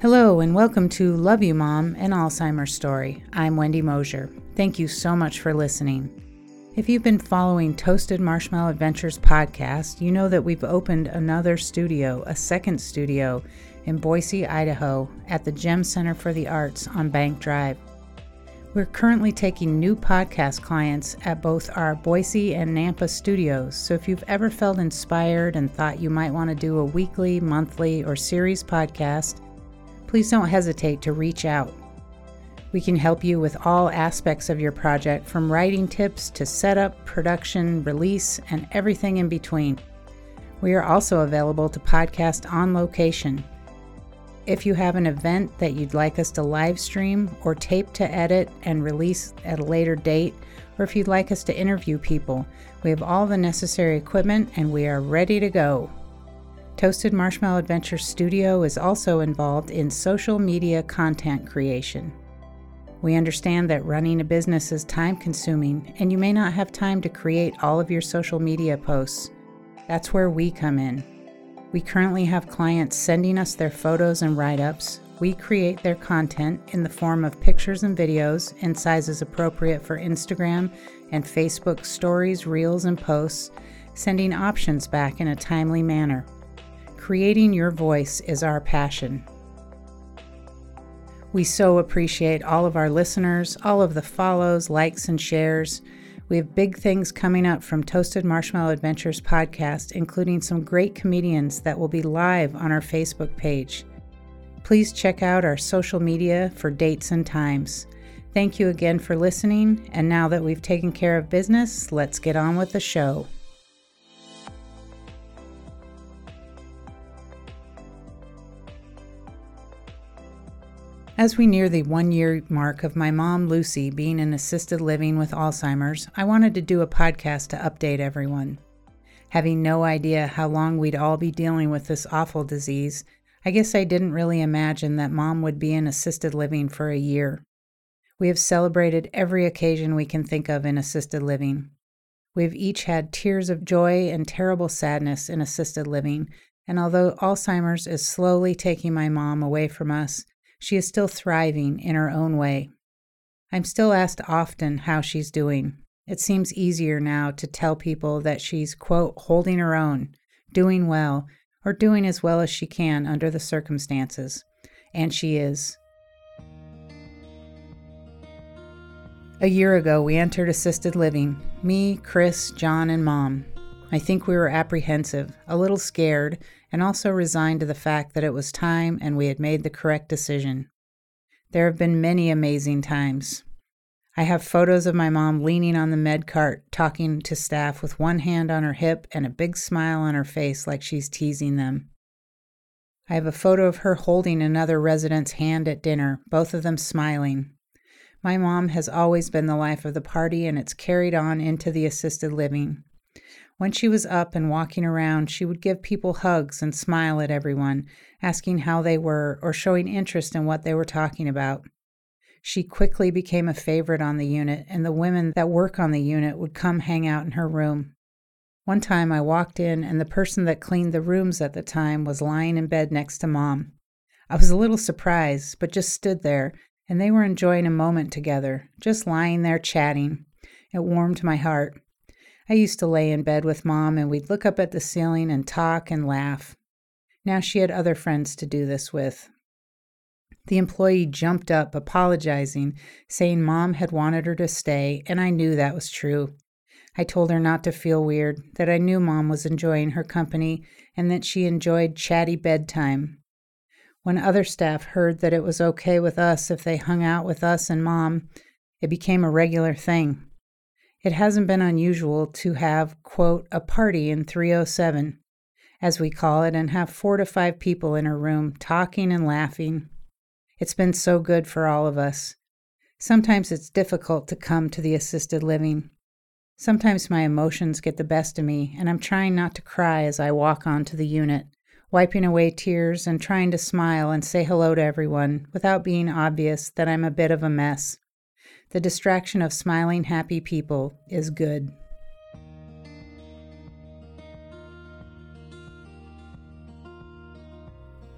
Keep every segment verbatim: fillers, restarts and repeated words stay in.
Hello and welcome to Love You Mom, an Alzheimer's Story. I'm Wendy Mosier. Thank you so much for listening. If you've been following Toasted Marshmallow Adventures podcast, you know that we've opened another studio, a second studio, in Boise, Idaho, at the Gem Center for the Arts on Bank Drive. We're currently taking new podcast clients at both our Boise and Nampa studios, so if you've ever felt inspired and thought you might want to do a weekly, monthly, or series podcast, please don't hesitate to reach out. We can help you with all aspects of your project, from writing tips to setup, production, release, and everything in between. We are also available to podcast on location. If you have an event that you'd like us to live stream or tape to edit and release at a later date, or if you'd like us to interview people, we have all the necessary equipment and we are ready to go. Toasted Marshmallow Adventure Studio is also involved in social media content creation. We understand that running a business is time-consuming, and you may not have time to create all of your social media posts. That's where we come in. We currently have clients sending us their photos and write-ups. We create their content in the form of pictures and videos in sizes appropriate for Instagram and Facebook stories, reels, and posts, sending options back in a timely manner. Creating your voice is our passion. We so appreciate all of our listeners, all of the follows, likes, and shares. We have big things coming up from Toasted Marshmallow Adventures podcast, including some great comedians that will be live on our Facebook page. Please check out our social media for dates and times. Thank you again for listening, and now that we've taken care of business, let's get on with the show. As we near the one-year mark of my mom, Lucy, being in assisted living with Alzheimer's, I wanted to do a podcast to update everyone. Having no idea how long we'd all be dealing with this awful disease, I guess I didn't really imagine that Mom would be in assisted living for a year. We have celebrated every occasion we can think of in assisted living. We've each had tears of joy and terrible sadness in assisted living, and although Alzheimer's is slowly taking my mom away from us, she is still thriving in her own way. I'm still asked often how she's doing. It seems easier now to tell people that she's, quote, holding her own, doing well, or doing as well as she can under the circumstances. And she is. A year ago, we entered assisted living. Me, Chris, John, and Mom. I think we were apprehensive, a little scared, and also resigned to the fact that it was time and we had made the correct decision. There have been many amazing times. I have photos of my mom leaning on the med cart, talking to staff with one hand on her hip and a big smile on her face like she's teasing them. I have a photo of her holding another resident's hand at dinner, both of them smiling. My mom has always been the life of the party, and it's carried on into the assisted living. When she was up and walking around, she would give people hugs and smile at everyone, asking how they were or showing interest in what they were talking about. She quickly became a favorite on the unit, and the women that work on the unit would come hang out in her room. One time I walked in, and the person that cleaned the rooms at the time was lying in bed next to Mom. I was a little surprised, but just stood there, and they were enjoying a moment together, just lying there chatting. It warmed my heart. I used to lay in bed with Mom, and we'd look up at the ceiling and talk and laugh. Now she had other friends to do this with. The employee jumped up, apologizing, saying Mom had wanted her to stay, and I knew that was true. I told her not to feel weird, that I knew Mom was enjoying her company, and that she enjoyed chatty bedtime. When other staff heard that it was okay with us if they hung out with us and Mom, it became a regular thing. It hasn't been unusual to have, quote, a party in three oh seven, as we call it, and have four to five people in her room talking and laughing. It's been so good for all of us. Sometimes it's difficult to come to the assisted living. Sometimes my emotions get the best of me, and I'm trying not to cry as I walk onto the unit, wiping away tears and trying to smile and say hello to everyone without being obvious that I'm a bit of a mess. The distraction of smiling, happy people is good.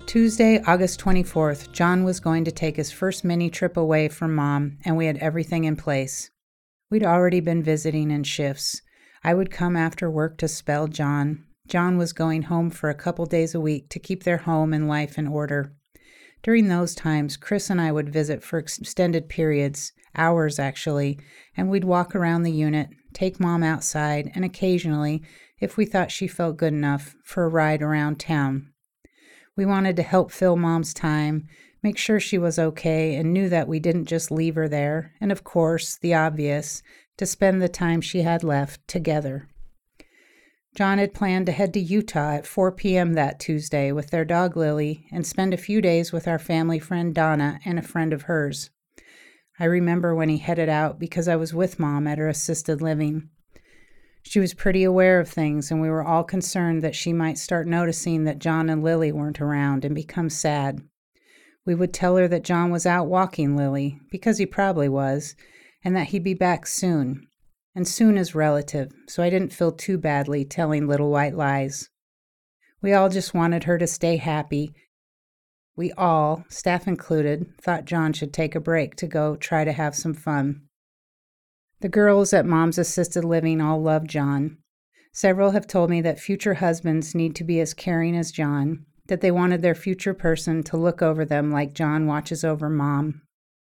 Tuesday, August twenty-fourth, John was going to take his first mini trip away from Mom, and we had everything in place. We'd already been visiting in shifts. I would come after work to spell John. John was going home for a couple days a week to keep their home and life in order. During those times, Chris and I would visit for extended periods, hours actually, and we'd walk around the unit, take Mom outside, and occasionally, if we thought she felt good enough, for a ride around town. We wanted to help fill Mom's time, make sure she was okay, and knew that we didn't just leave her there, and of course, the obvious, to spend the time she had left together. John had planned to head to Utah at four p.m. that Tuesday with their dog Lily and spend a few days with our family friend Donna and a friend of hers. I remember when he headed out because I was with Mom at her assisted living. She was pretty aware of things, and we were all concerned that she might start noticing that John and Lily weren't around and become sad. We would tell her that John was out walking Lily, because he probably was, and that he'd be back soon. And soon is relative, so I didn't feel too badly telling little white lies. We all just wanted her to stay happy. We all, staff included, thought John should take a break to go try to have some fun. The girls at Mom's assisted living all love John. Several have told me that future husbands need to be as caring as John, that they wanted their future person to look over them like John watches over Mom.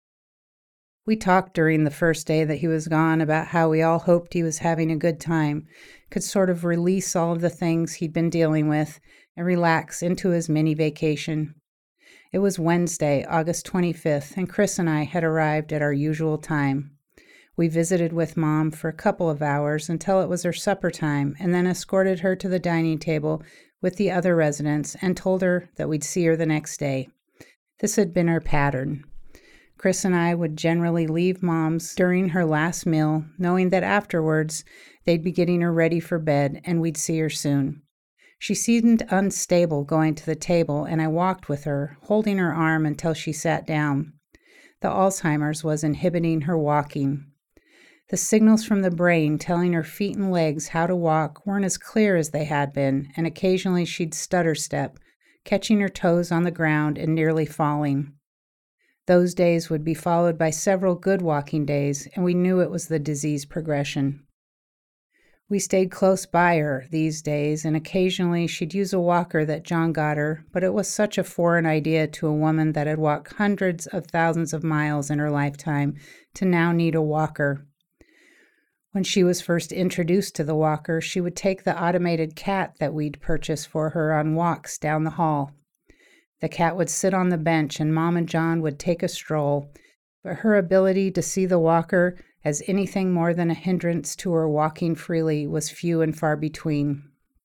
We talked during the first day that he was gone about how we all hoped he was having a good time, could sort of release all of the things he'd been dealing with and relax into his mini vacation. It was Wednesday, August twenty-fifth, and Chris and I had arrived at our usual time. We visited with Mom for a couple of hours until it was her supper time, and then escorted her to the dining table with the other residents and told her that we'd see her the next day. This had been our pattern. Chris and I would generally leave Mom's during her last meal, knowing that afterwards they'd be getting her ready for bed and we'd see her soon. She seemed unstable going to the table, and I walked with her, holding her arm until she sat down. The Alzheimer's was inhibiting her walking. The signals from the brain telling her feet and legs how to walk weren't as clear as they had been, and occasionally she'd stutter step, catching her toes on the ground and nearly falling. Those days would be followed by several good walking days, and we knew it was the disease progression. We stayed close by her these days, and occasionally she'd use a walker that John got her, but it was such a foreign idea to a woman that had walked hundreds of thousands of miles in her lifetime to now need a walker. When she was first introduced to the walker, she would take the automated cat that we'd purchased for her on walks down the hall. The cat would sit on the bench and Mom and John would take a stroll, but her ability to see the walker as anything more than a hindrance to her walking freely was few and far between.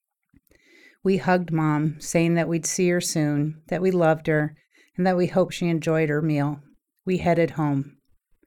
We hugged Mom, saying that we'd see her soon, that we loved her, and that we hoped she enjoyed her meal. We headed home.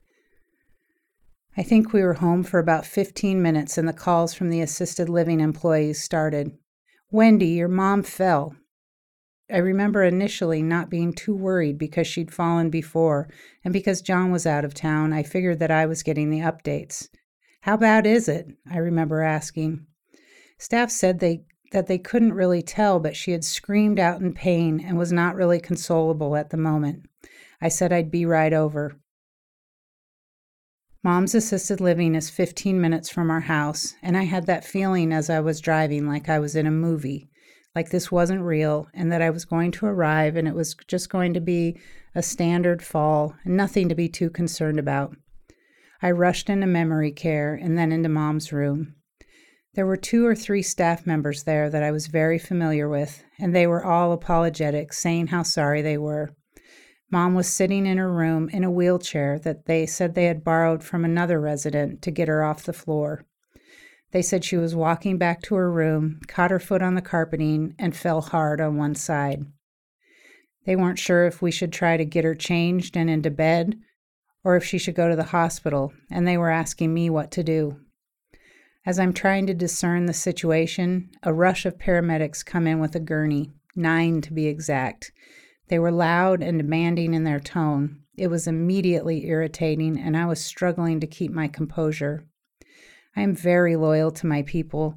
I think we were home for about fifteen minutes and the calls from the assisted living employees started. "Wendy, your mom fell." I remember initially not being too worried because she'd fallen before, and because John was out of town, I figured that I was getting the updates. "How bad is it?" I remember asking. Staff said they that they couldn't really tell, but she had screamed out in pain and was not really consolable at the moment. I said I'd be right over. Mom's assisted living is fifteen minutes from our house, and I had that feeling as I was driving like I was in a movie. Like this wasn't real, and that I was going to arrive and it was just going to be a standard fall and nothing to be too concerned about. I rushed into memory care and then into Mom's room. There were two or three staff members there that I was very familiar with, and they were all apologetic, saying how sorry they were. Mom was sitting in her room in a wheelchair that they said they had borrowed from another resident to get her off the floor. They said she was walking back to her room, caught her foot on the carpeting, and fell hard on one side. They weren't sure if we should try to get her changed and into bed, or if she should go to the hospital, and they were asking me what to do. As I'm trying to discern the situation, a rush of paramedics come in with a gurney, nine to be exact. They were loud and demanding in their tone. It was immediately irritating, and I was struggling to keep my composure. I am very loyal to my people.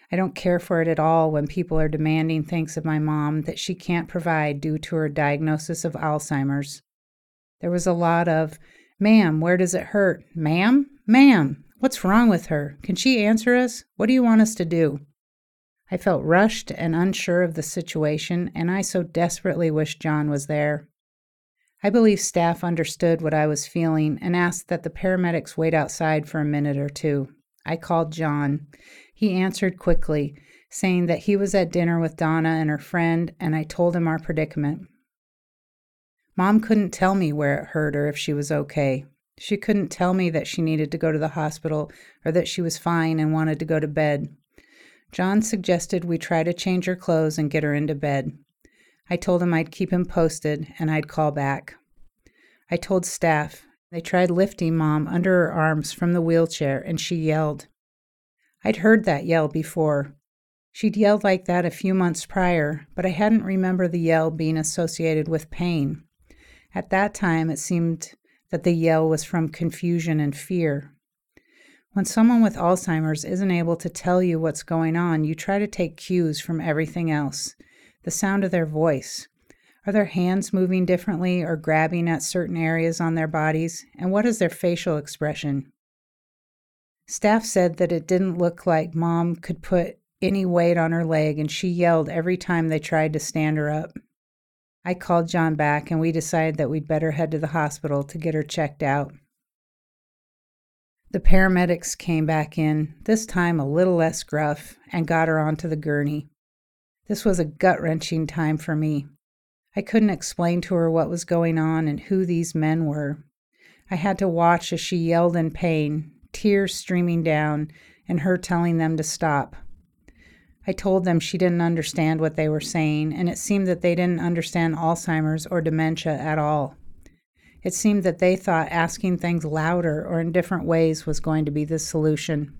I don't care for it at all when people are demanding things of my mom that she can't provide due to her diagnosis of Alzheimer's. There was a lot of, "Ma'am, where does it hurt? Ma'am? Ma'am, what's wrong with her? Can she answer us? What do you want us to do?" I felt rushed and unsure of the situation, and I so desperately wished John was there. I believe staff understood what I was feeling and asked that the paramedics wait outside for a minute or two. I called John. He answered quickly, saying that he was at dinner with Donna and her friend, and I told him our predicament. Mom couldn't tell me where it hurt or if she was okay. She couldn't tell me that she needed to go to the hospital or that she was fine and wanted to go to bed. John suggested we try to change her clothes and get her into bed. I told him I'd keep him posted and I'd call back. I told staff. They tried lifting Mom under her arms from the wheelchair and she yelled. I'd heard that yell before. She'd yelled like that a few months prior, but I hadn't remembered the yell being associated with pain. At that time, it seemed that the yell was from confusion and fear. When someone with Alzheimer's isn't able to tell you what's going on, you try to take cues from everything else. The sound of their voice. Are their hands moving differently or grabbing at certain areas on their bodies? And what is their facial expression? Staff said that it didn't look like Mom could put any weight on her leg, and she yelled every time they tried to stand her up. I called John back, and we decided that we'd better head to the hospital to get her checked out. The paramedics came back in, this time a little less gruff, and got her onto the gurney. This was a gut-wrenching time for me. I couldn't explain to her what was going on and who these men were. I had to watch as she yelled in pain, tears streaming down, and her telling them to stop. I told them she didn't understand what they were saying, and it seemed that they didn't understand Alzheimer's or dementia at all. It seemed that they thought asking things louder or in different ways was going to be the solution.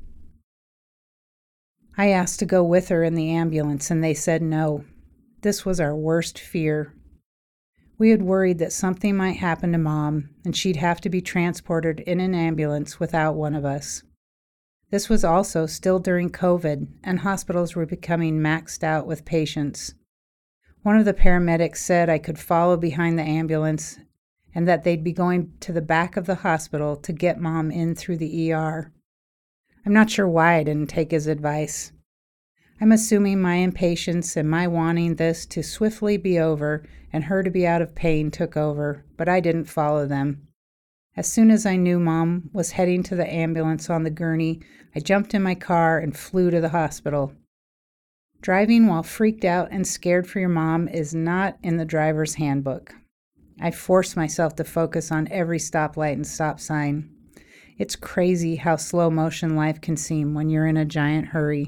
I asked to go with her in the ambulance, and they said no. This was our worst fear. We had worried that something might happen to Mom, and she'd have to be transported in an ambulance without one of us. This was also still during COVID, and hospitals were becoming maxed out with patients. One of the paramedics said I could follow behind the ambulance and that they'd be going to the back of the hospital to get Mom in through the E R. I'm not sure why I didn't take his advice. I'm assuming my impatience and my wanting this to swiftly be over and her to be out of pain took over, but I didn't follow them. As soon as I knew Mom was heading to the ambulance on the gurney, I jumped in my car and flew to the hospital. Driving while freaked out and scared for your mom is not in the driver's handbook. I forced myself to focus on every stoplight and stop sign. It's crazy how slow motion life can seem when you're in a giant hurry.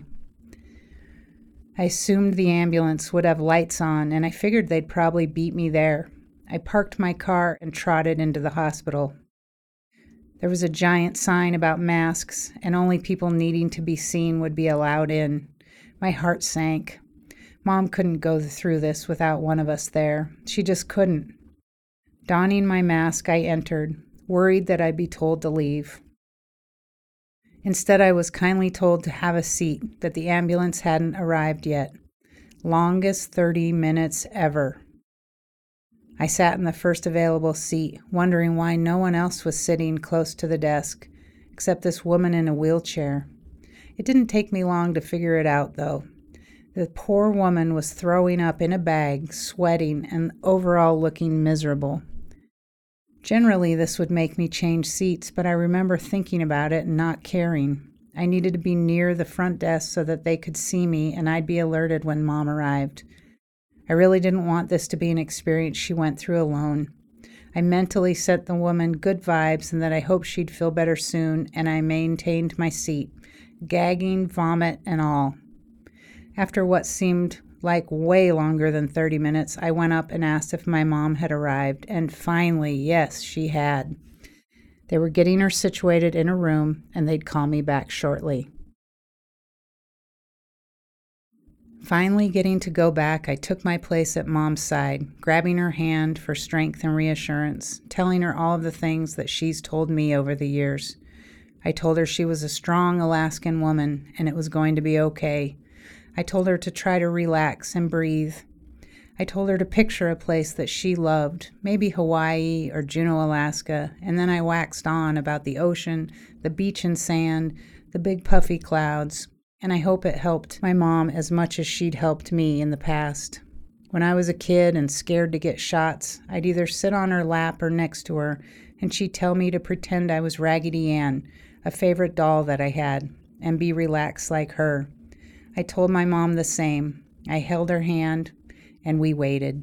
I assumed the ambulance would have lights on, and I figured they'd probably beat me there. I parked my car and trotted into the hospital. There was a giant sign about masks, and only people needing to be seen would be allowed in. My heart sank. Mom couldn't go through this without one of us there. She just couldn't. Donning my mask, I entered, worried that I'd be told to leave. Instead, I was kindly told to have a seat, that the ambulance hadn't arrived yet. Longest thirty minutes ever. I sat in the first available seat, wondering why no one else was sitting close to the desk, except this woman in a wheelchair. It didn't take me long to figure it out, though. The poor woman was throwing up in a bag, sweating, and overall looking miserable. Generally, this would make me change seats, but I remember thinking about it and not caring. I needed to be near the front desk so that they could see me and I'd be alerted when Mom arrived. I really didn't want this to be an experience she went through alone. I mentally sent the woman good vibes and that I hoped she'd feel better soon, and I maintained my seat, gagging, vomit, and all. After what seemed like way longer than thirty minutes, I went up and asked if my mom had arrived, and finally, yes, she had. They were getting her situated in a room, and they'd call me back shortly. Finally getting to go back, I took my place at Mom's side, grabbing her hand for strength and reassurance, telling her all of the things that she's told me over the years. I told her she was a strong Alaskan woman, and it was going to be okay. I told her to try to relax and breathe. I told her to picture a place that she loved, maybe Hawaii or Juneau, Alaska, and then I waxed on about the ocean, the beach and sand, the big puffy clouds, and I hope it helped my mom as much as she'd helped me in the past. When I was a kid and scared to get shots, I'd either sit on her lap or next to her, and she'd tell me to pretend I was Raggedy Ann, a favorite doll that I had, and be relaxed like her. I told my mom the same. I held her hand, and we waited.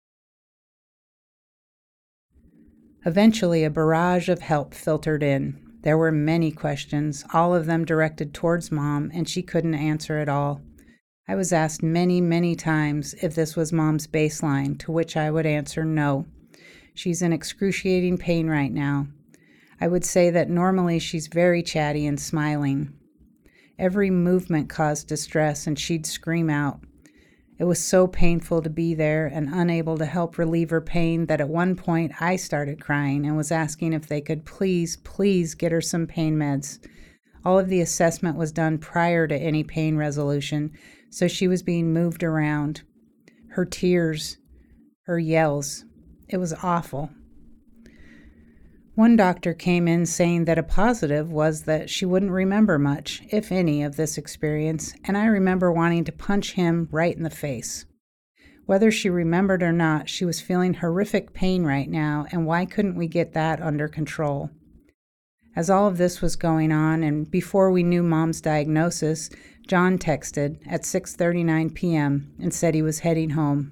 Eventually, a barrage of help filtered in. There were many questions, all of them directed towards Mom, and she couldn't answer it all. I was asked many, many times if this was Mom's baseline, to which I would answer no. She's in excruciating pain right now. I would say that normally she's very chatty and smiling. Every movement caused distress, and she'd scream out. It was so painful to be there and unable to help relieve her pain that at one point I started crying and was asking if they could please, please get her some pain meds. All of the assessment was done prior to any pain resolution, so she was being moved around. Her tears, her yells, it was awful. One doctor came in saying that a positive was that she wouldn't remember much, if any, of this experience, and I remember wanting to punch him right in the face. Whether she remembered or not, she was feeling horrific pain right now, and why couldn't we get that under control? As all of this was going on, and before we knew Mom's diagnosis, John texted at six thirty-nine p.m. and said he was heading home.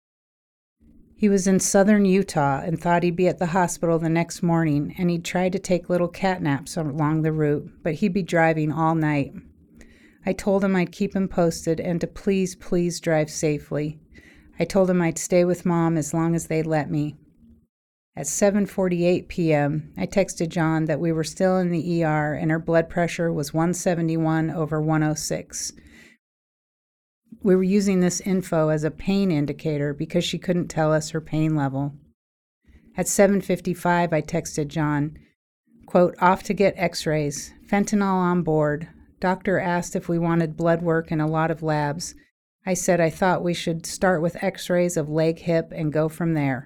He was in southern Utah and thought he'd be at the hospital the next morning, and he'd tried to take little cat naps along the route, but he'd be driving all night. I told him I'd keep him posted and to please, please drive safely. I told him I'd stay with Mom as long as they'd let me. At seven forty-eight p.m., I texted John that we were still in the E R and her blood pressure was one seventy-one over one oh six. We were using this info as a pain indicator because she couldn't tell us her pain level. At seven fifty-five, I texted John, quote, off to get x-rays, fentanyl on board. Doctor asked if we wanted blood work and a lot of labs. I said I thought we should start with x-rays of leg, hip, and go from there.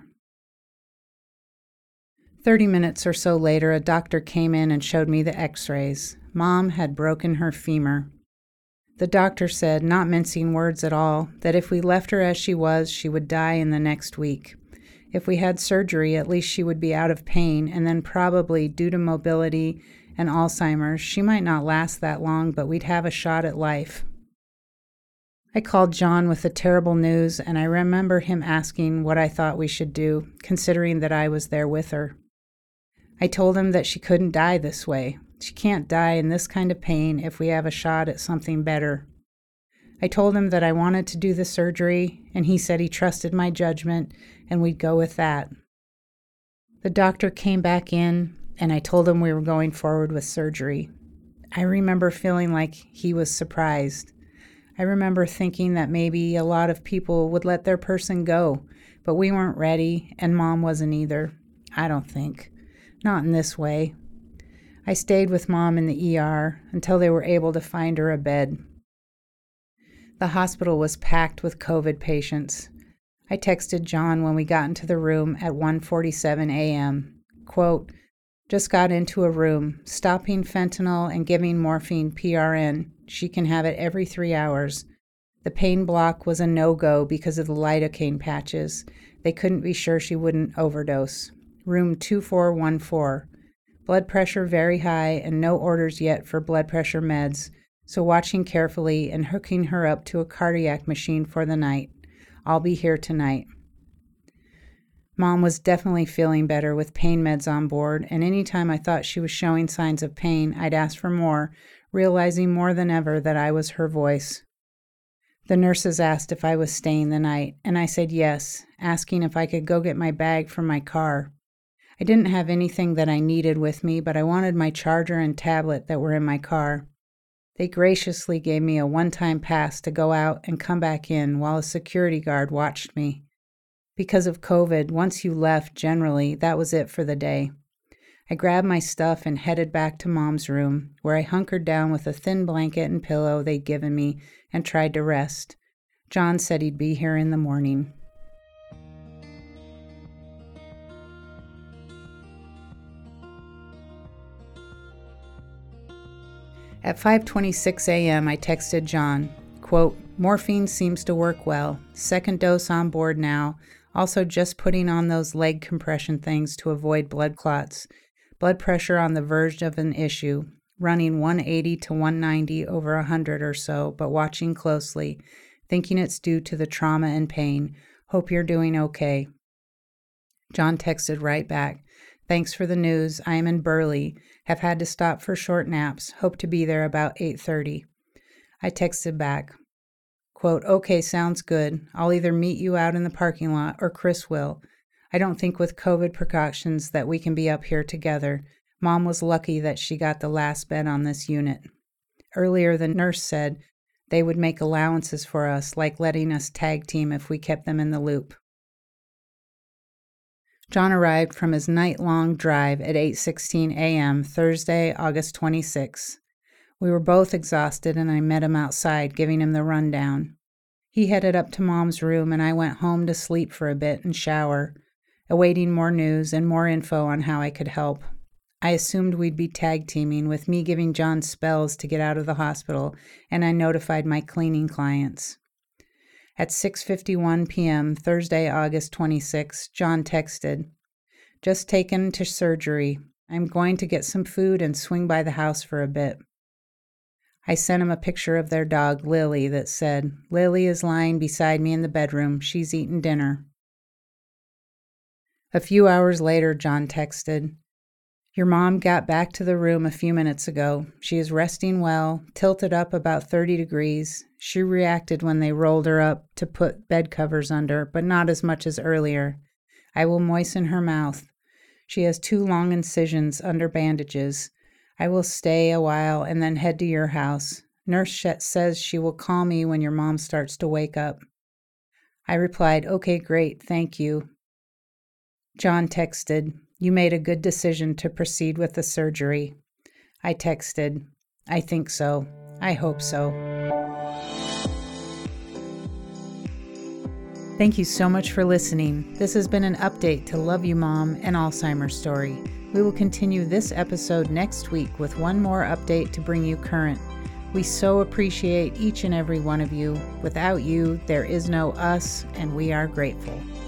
Thirty minutes or so later, a doctor came in and showed me the x-rays. Mom had broken her femur. The doctor said, not mincing words at all, that if we left her as she was, she would die in the next week. If we had surgery, at least she would be out of pain, and then probably, due to mobility and Alzheimer's, she might not last that long, but we'd have a shot at life. I called John with the terrible news, and I remember him asking what I thought we should do, considering that I was there with her. I told him that she couldn't die this way. She can't die in this kind of pain if we have a shot at something better. I told him that I wanted to do the surgery, and he said he trusted my judgment, and we'd go with that. The doctor came back in, and I told him we were going forward with surgery. I remember feeling like he was surprised. I remember thinking that maybe a lot of people would let their person go, but we weren't ready, and Mom wasn't either. I don't think. Not in this way. I stayed with Mom in the E R until they were able to find her a bed. The hospital was packed with COVID patients. I texted John when we got into the room at one forty-seven a.m. Quote, just got into a room, stopping fentanyl and giving morphine P R N. She can have it every three hours. The pain block was a no-go because of the lidocaine patches. They couldn't be sure she wouldn't overdose. Room two four one four. Blood pressure very high and no orders yet for blood pressure meds, so watching carefully and hooking her up to a cardiac machine for the night. I'll be here tonight. Mom was definitely feeling better with pain meds on board, and any time I thought she was showing signs of pain, I'd ask for more, realizing more than ever that I was her voice. The nurses asked if I was staying the night, and I said yes, asking if I could go get my bag from my car. I didn't have anything that I needed with me, but I wanted my charger and tablet that were in my car. They graciously gave me a one-time pass to go out and come back in while a security guard watched me. Because of COVID, once you left, generally, that was it for the day. I grabbed my stuff and headed back to Mom's room, where I hunkered down with a thin blanket and pillow they'd given me and tried to rest. John said he'd be here in the morning. At five twenty-six a.m., I texted John, quote, "Morphine seems to work well. Second dose on board now. Also just putting on those leg compression things to avoid blood clots. Blood pressure on the verge of an issue. Running one eighty to one ninety over one hundred or so, but watching closely. Thinking it's due to the trauma and pain. Hope you're doing okay." John texted right back, "Thanks for the news. I am in Burley. Have had to stop for short naps. Hope to be there about eight thirty. I texted back, quote, "Okay, sounds good. I'll either meet you out in the parking lot or Chris will. I don't think with COVID precautions that we can be up here together. Mom was lucky that she got the last bed on this unit. Earlier, the nurse said they would make allowances for us, like letting us tag team if we kept them in the loop." John arrived from his night-long drive at eight sixteen a.m. Thursday, August twenty-sixth. We were both exhausted, and I met him outside, giving him the rundown. He headed up to Mom's room, and I went home to sleep for a bit and shower, awaiting more news and more info on how I could help. I assumed we'd be tag-teaming, with me giving John spells to get out of the hospital, and I notified my cleaning clients. At six fifty-one p.m., Thursday, August twenty-sixth, John texted, "Just taken to surgery. I'm going to get some food and swing by the house for a bit." I sent him a picture of their dog, Lily, that said, "Lily is lying beside me in the bedroom. She's eaten dinner." A few hours later, John texted, "Your mom got back to the room a few minutes ago. She is resting well, tilted up about thirty degrees. She reacted when they rolled her up to put bed covers under, but not as much as earlier. I will moisten her mouth. She has two long incisions under bandages. I will stay a while and then head to your house. Nurse says she will call me when your mom starts to wake up." I replied, "Okay, great, thank you." John texted, "You made a good decision to proceed with the surgery." I texted, "I think so. I hope so." Thank you so much for listening. This has been an update to Love You Mom and Alzheimer's Story. We will continue this episode next week with one more update to bring you current. We so appreciate each and every one of you. Without you, there is no us, and we are grateful.